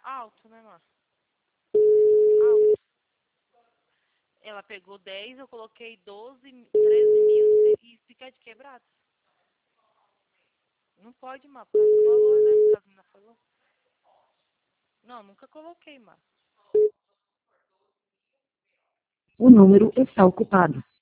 Alto, né, mano? Alto. Ela pegou 10, eu coloquei 12, 13 mil e fica de quebrado. Não pode, mano, por causa do valor, né? Que a menina falou. Não, nunca coloquei, mano. O número está ocupado.